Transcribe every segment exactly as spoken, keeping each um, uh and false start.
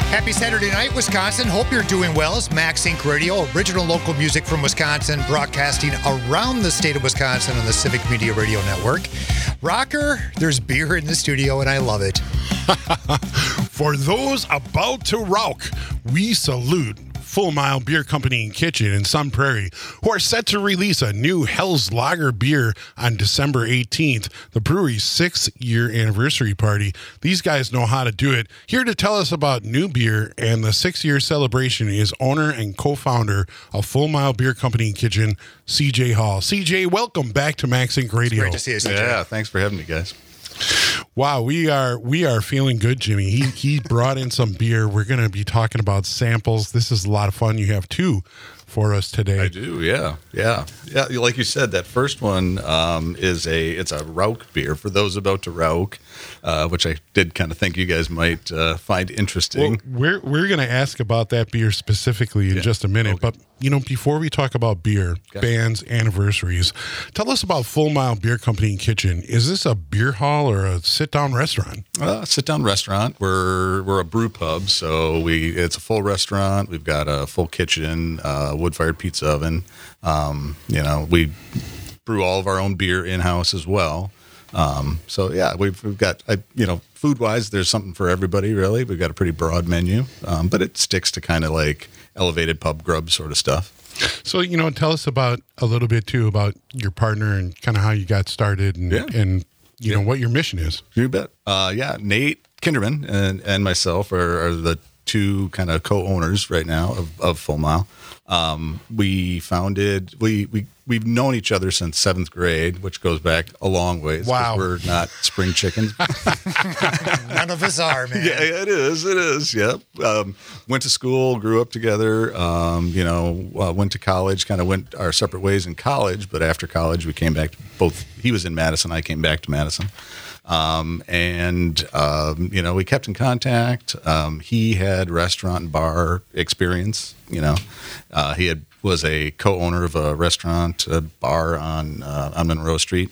Happy Saturday night, Wisconsin. Hope you're doing well. It's Max Inc Radio, original local music from Wisconsin, broadcasting around the state of Wisconsin on the Civic Media Radio Network. Rocker, there's beer in the studio, and I love it. For those about to rock, we salute Full Mile Beer Company and Kitchen in Sun Prairie, who are set to release a new Hell's Lager beer on December eighteenth, the brewery's six-year anniversary party. These guys know how to do it. Here to tell us about new beer and the six-year celebration is owner and co-founder of Full Mile Beer Company and Kitchen, C J Hall. C J, welcome back to Max Inc Radio. Great to see you, C J. Yeah, thanks for having me, guys. Wow, we are we are feeling good, Jimmy. He he brought in some beer. We're going to be talking about samples. This is a lot of fun. You have two for us today. I do, yeah, yeah, yeah. Like you said, that first one um, is a it's a Rauch beer for those about to Rauch, uh, which I did kind of think you guys might uh, find interesting. Well, we're we're going to ask about that beer specifically in Yeah. just a minute, Okay. but you know, before we talk about beer, Okay. bands, anniversaries, tell us about Full Mile Beer Company and Kitchen. Is this a beer hall or a sit-down restaurant? Uh, sit down restaurant. We're we're a brew pub, so we it's a full restaurant. We've got a full kitchen, uh, wood fired pizza oven. Um, you know, we brew all of our own beer in house as well. Um, so yeah, we've we've got I, you know food wise, there's something for everybody really. We've got a pretty broad menu, um, but it sticks to kind of like elevated pub grub sort of stuff. So, you know, tell us about a little bit too about your partner and kind of how you got started and, Yeah. and you know, Yeah. what your mission is. You bet. Uh, yeah, Nate Kinderman and, and myself are, are the two kind of co-owners right now of, of Full Mile. Um, we founded, we, we, we've known each other since seventh grade, which goes back a long ways. 'cause Wow. We're not spring chickens. None of us are, man. Yeah, it is. It is. Yep. Um, went to school, grew up together. Um, you know, uh, went to college. Kind of went our separate ways in college, but after college, we came back. To both he was in Madison. I came back to Madison, um, and um, you know, we kept in contact. Um, he had restaurant and bar experience. You know, uh, he had was a co-owner of a restaurant, a bar on uh, on Monroe Street,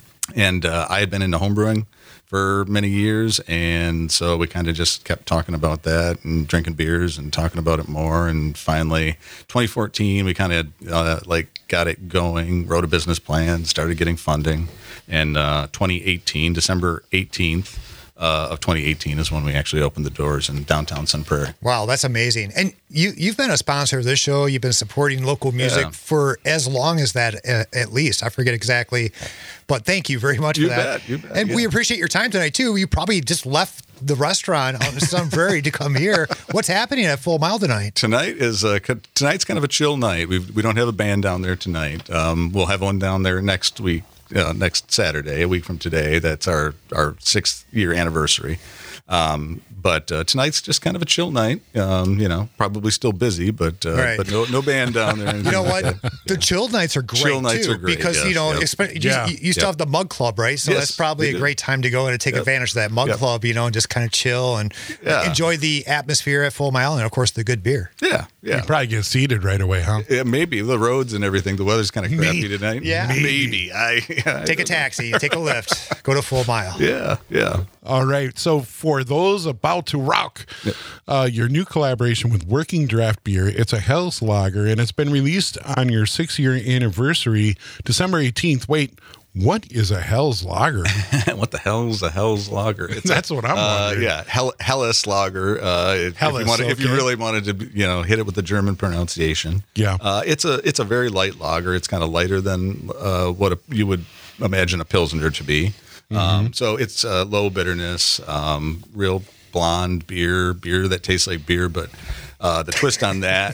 and uh, I had been into homebrewing for many years, and so we kind of just kept talking about that and drinking beers and talking about it more. And finally, twenty fourteen, we kind of uh, like got it going, wrote a business plan, started getting funding, and uh, twenty eighteen, December eighteenth uh, of twenty eighteen is when we actually opened the doors in downtown Sun Prairie. Wow, that's amazing. And you, you've been a sponsor of this show. You've been supporting local music Yeah. for as long as that, uh, at least. I forget exactly. But thank you very much You for that. bet, you bet, and we yeah. appreciate your time tonight, too. You probably just left the restaurant out in Sun Prairie to come here. What's happening at Full Mile tonight? Tonight is uh, c- tonight's kind of a chill night. We we don't have a band down there tonight. Um, we'll have one down there next week, uh, next Saturday, a week from today. That's our our sixth year anniversary. Um, but uh, tonight's just kind of a chill night. Um, you know, probably still busy, but uh, Right. but no no band down there. You know what? The chill nights are great, Chill nights too. are great, Because, yes, you know, yep. espe- you, Yeah. you, you still Yep. have the Mug Club, right? So Yes, that's probably we a do. great time to go and to take Yep. advantage of that Mug Yep. Club, you know, and just kind of chill and Yeah. enjoy the atmosphere at Full Mile and, of course, the good beer. Yeah, yeah. You probably get seated right away, huh? Yeah, maybe the roads and everything. The weather's kind of crappy Maybe. tonight. Yeah. maybe. I yeah, I Take a don't know. taxi, take a lift, go to Full Mile. Yeah, yeah. All right. So for those about to rock, uh, your new collaboration with Working Draft Beer, it's a Hell's Lager, and it's been released on your six-year anniversary, December eighteenth. Wait, what is a Hell's Lager? What the hell's a Hell's Lager? It's That's what I'm uh, wondering. Yeah, Hell, Hellas Lager. Uh, if, Hellas, if, you wanted, if you okay. really wanted to, you know, hit it with the German pronunciation. Yeah. uh, it's a it's a very light lager. It's kind of lighter than uh, what a, you would imagine a pilsner to be. Mm-hmm. Um, so it's uh, low bitterness, um, real blonde beer, beer that tastes like beer, but. Uh, the twist on that,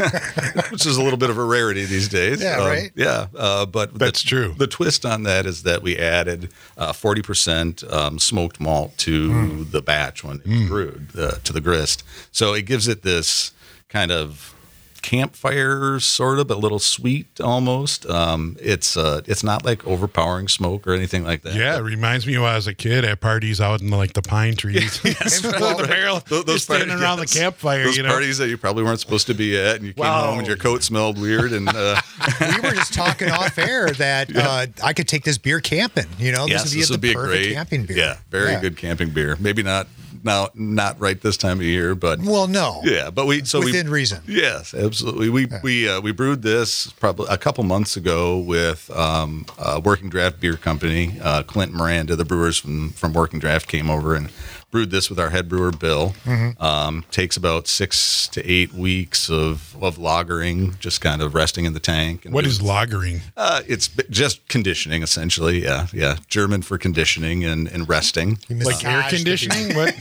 which is a little bit of a rarity these days. Yeah, Um, right? Yeah, uh, but That's the, true. The twist on that is that we added uh, forty percent um, smoked malt to Mm. the batch when it's brewed, uh, to the grist. So it gives it this kind of campfire sort of, but a little sweet almost. Um, it's uh, it's not like overpowering smoke or anything like that. Yeah, it reminds me when I was a kid at parties out in like the pine trees. Yes, With right, the right. barrel, Those, those standing parties- around yes. the campfire. Those you know, parties that you probably weren't supposed to be at, and you came Wow. home and your coat smelled weird. And uh, We were just talking off air that uh, I could take this beer camping. You know, yes, this would be, this the would be a perfect great camping beer. Yeah, very Yeah. good camping beer. Maybe not now not right this time of year, but Well, no. yeah, but we so Within we, reason. Yes, absolutely. We we uh, we brewed this probably a couple months ago with um, a Working Draft Beer Company. Uh, Clint Miranda, the brewers from from Working Draft, came over and brewed this with our head brewer Bill. Mm-hmm. Um, takes about six to eight weeks of of lagering, just kind of resting in the tank. And What doing- is lagering? Uh, it's b- just conditioning, essentially. Yeah, yeah. German for conditioning and, and resting. Like air conditioning? What?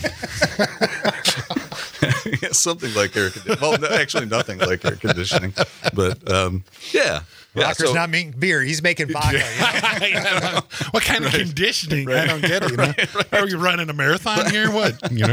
Yeah, something like air conditioning. Well, no, actually, nothing like air conditioning. But um, yeah, yeah. Rocker's so- not making beer. He's making vodka. you know? What kind of conditioning? I don't get it. You know? Are we running a marathon here? What? You know.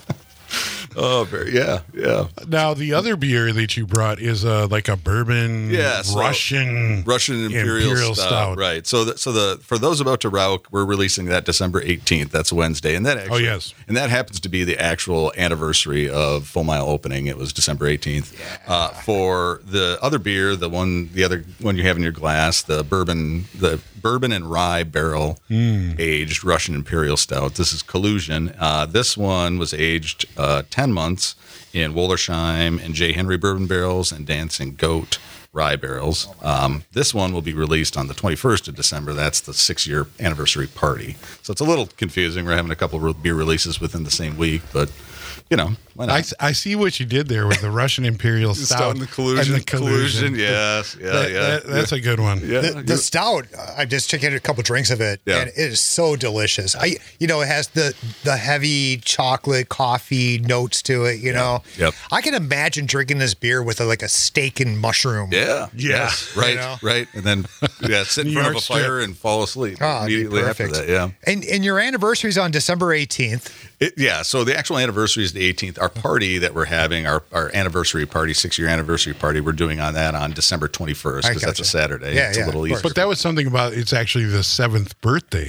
Oh, very, yeah, yeah. Now the other beer that you brought is uh, like a bourbon, Yeah, so- Russian, Russian Imperial, Imperial stout, Stout. right? So, the, so the for those about to Rauk, we're releasing that December eighteenth. That's Wednesday, and that actually, Oh, yes. and that happens to be the actual anniversary of Full Mile opening. It was December eighteenth. Uh, for the other beer, the one, the other one you have in your glass, the bourbon, the bourbon and rye barrel Mm. aged Russian Imperial Stout. This is Collusion. Uh, this one was aged uh, ten months in Wollersheim and J. Henry bourbon barrels and Dancing Goat rye barrels. Um, this one will be released on the twenty-first of December. That's the six-year anniversary party. So it's a little confusing. We're having a couple of beer releases within the same week, but you know, why not? I, I see what you did there with the Russian Imperial Stout, Stout and the collusion. and the collusion. collusion. Yes, yeah, That- yeah. that- that's a good one. yeah. The, the stout, I just took a couple drinks of it, Yeah. and it is so delicious. I, you know, it has the the heavy chocolate coffee notes to it. You know, Yep. I can imagine drinking this beer with a, like a steak and mushroom. Yeah. Yeah. Yes. Right. You know? Right. And then yeah, sit in New front York of a fire strip. and fall asleep Oh, it'd be immediately after perfect. that. Yeah. And and your anniversary is on December eighteenth. It, yeah. So the actual anniversary is the eighteenth. Our party that we're having, our, our anniversary party, six year anniversary party, we're doing on that on December twenty-first I because that's a gotcha. Saturday. Yeah, it's yeah, a little of course. Easter. But that was something about it's actually the seventh birthday.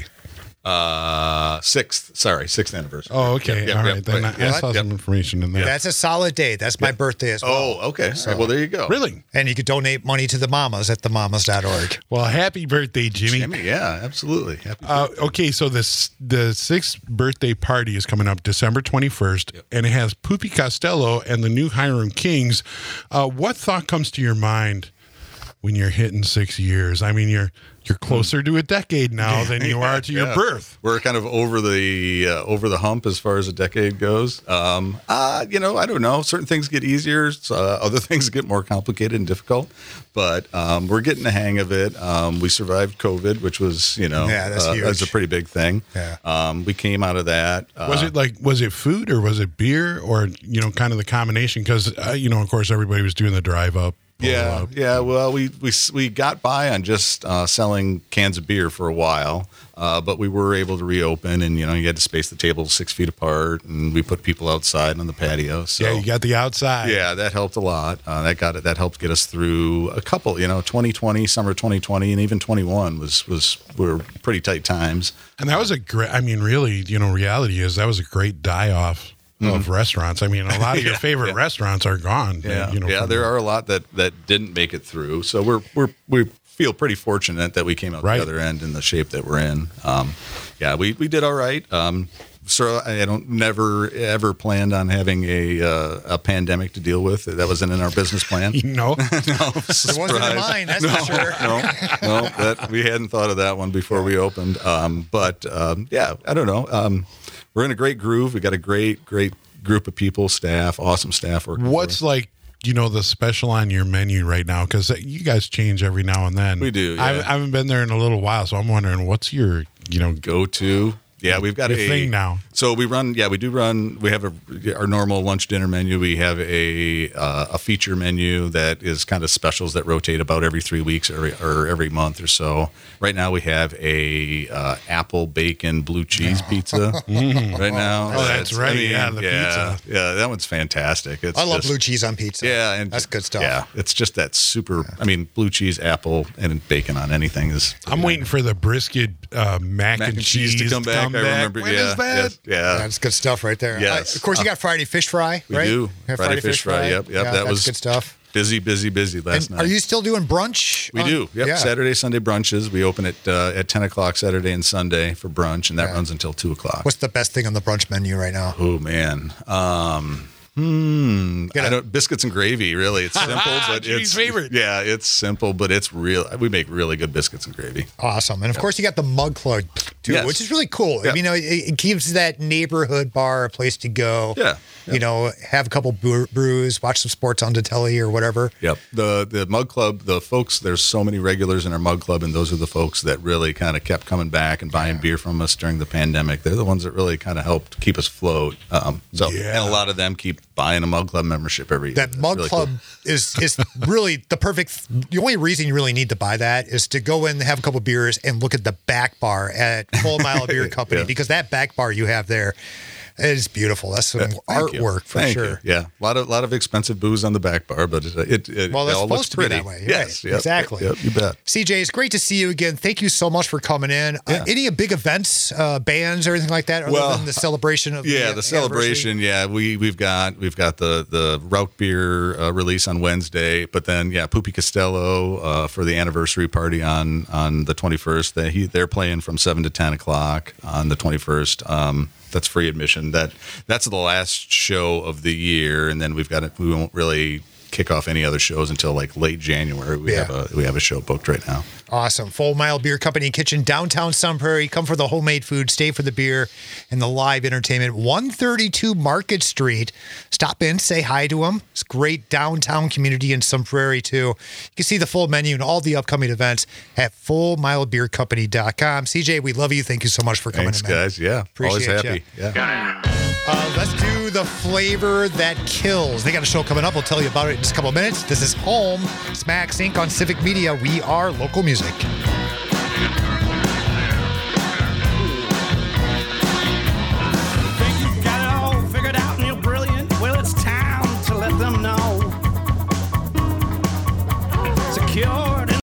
Uh, sixth. Sorry, sixth anniversary. Oh, okay. Yep, yep, All yep, right. Then right. I, I Yep, saw yep. some information in there. That's a solid date. That's my birthday as well. Oh, okay. All right, well, there you go. Really? And you could donate money to the mamas at the mamas dot org. Well, happy birthday, Jimmy. Jimmy, yeah, absolutely. Happy Uh, okay, so this the sixth birthday party is coming up December twenty-first, and it has Poopy Costello and the new Hiram Kings. Uh, what thought comes to your mind when you're hitting six years? I mean, you're you're closer to a decade now than you are to your Yeah. birth. We're kind of over the uh, over the hump as far as a decade goes. Um, uh, you know, I don't know. Certain things get easier. Uh, other things get more complicated and difficult. But um, we're getting the hang of it. Um, we survived COVID, which was, you know, Yeah, that's uh, huge. that's a pretty big thing. Yeah. Um, we came out of that. Uh, Was it like was it food or was it beer or you know kind of the combination? Because uh, you know, of course, everybody was doing the drive up. pull Yeah, up. yeah. Well, we we we got by on just uh, selling cans of beer for a while, uh, but we were able to reopen, and you know, you had to space the tables six feet apart, and we put people outside on the patio. So Yeah, you got the outside. yeah, that helped a lot. Uh, that got it. That helped get us through a couple. You know, twenty twenty, summer twenty twenty, and even twenty-one was was were pretty tight times. And that was a great, I mean, really, you know, reality is that was a great die off of restaurants. I mean, a lot of your Yeah, favorite yeah. restaurants are gone. Yeah, you know, yeah. from There the- are a lot that that didn't make it through. So we're we're we feel pretty fortunate that we came out Right. the other end in the shape that we're in. Um, yeah, we we did all right. Um, so I don't never ever planned on having a uh, a pandemic to deal with. That wasn't in our business plan. No, no, It wasn't in mine, that's for sure. no, no, that we hadn't thought of that one before we opened. Um, but um, yeah, I don't know. Um, we're in a great groove. We got a great, great group of people, staff, awesome staff working. for what's us. like, you know, the special on your menu right now? Because you guys change every now and then. We do, I, yeah. I haven't been there in a little while, so I'm wondering what's your, you know, go to? Yeah, we've got Your a thing now. So we run. Yeah, we do run. We have a our normal lunch dinner menu. We have a uh, a feature menu that is kind of specials that rotate about every three weeks or, or every month or so. Right now we have a uh, apple bacon blue cheese pizza. Right now, Oh, that's right. Yeah, the yeah, pizza. yeah, that one's fantastic. It's I love just- blue cheese on pizza. Yeah, and that's good stuff. Yeah, it's just that super. I mean, blue cheese, apple, and bacon on anything is. I'm waiting for the brisket uh, mac, Mac and cheese to come back. I remember. When yeah, is that? yes, yeah. That's good stuff right there. Yes. Uh, of course, you got Friday fish fry, We right? do. Yeah, Friday fish fry, yep, yep, Yeah, that that's was- good stuff. busy, busy, busy last And night. are you still doing brunch? We on- do. Yep. Yeah. Saturday, Sunday brunches. We open it uh, at ten o'clock Saturday and Sunday for brunch, and that Yeah. runs until two o'clock. What's the best thing on the brunch menu right now? Oh man. Um, hmm. Get I a- don't biscuits and gravy. Really, it's simple, but Jimmy's it's favorite. Yeah, it's simple, but it's real. We make really good biscuits and gravy. Awesome. And of course, you got the Mug Club too, Yes. which is really cool. I Yeah. mean, you know, it, it keeps that neighborhood bar a place to go. Yeah. You know, have a couple brew- brews, watch some sports on the telly or whatever. Yep. The the Mug Club, the folks, there's so many regulars in our Mug Club, and those are the folks that really kind of kept coming back and buying beer from us during the pandemic. They're the ones that really kind of helped keep us afloat. Um, so, Yeah. and a lot of them keep buying a Mug Club membership every year. That That's Mug really Club cool. is is really the perfect. The only reason you really need to buy that is to go in, have a couple beers, and look at the back bar at Full Mile Beer Company Yeah. because that back bar you have there is beautiful. That's some Thank you. artwork for Thank sure. you. Yeah, a lot of lot of expensive booze on the back bar, but it it, it Well, that's all looks supposed to be pretty. that way. Yes, Right. yep, Exactly. Yep, you bet. C J, it's great to see you again. Thank you so much for coming in. Uh, Yeah. any big events, uh, bands, or anything like that, other Well, than the celebration of Yeah, the, the celebration. Yeah, we we've got we've got the the Rauch beer uh, release on Wednesday, but then yeah, Poopy Costello uh, for the anniversary party on on the twenty-first. They he, they're playing from seven to ten o'clock on the twenty-first. Um, that's free admission. That that's the last show of the year, and then we've got it. We won't really kick off any other shows until like late January. We Yeah. have a we have a show booked right now. Awesome. Full Mile Beer Company Kitchen, downtown Sun Prairie. Come for the homemade food, stay for the beer, and the live entertainment. one thirty-two Market Street. Stop in, say hi to them. It's a great downtown community in Sun Prairie, too. You can see the full menu and all the upcoming events at full mile beer company dot com. C J, we love you. Thank you so much for coming Thanks, in, man. guys. Yeah, always Appreciate happy. ya. Yeah. Uh, let's do the flavor that kills. They got a show coming up. We'll tell you about it in just a couple of minutes. This is Home. It's Max Incorporated on Civic Media. We are local music. Think you've got it all figured out and you're brilliant? Well, it's time to let them know.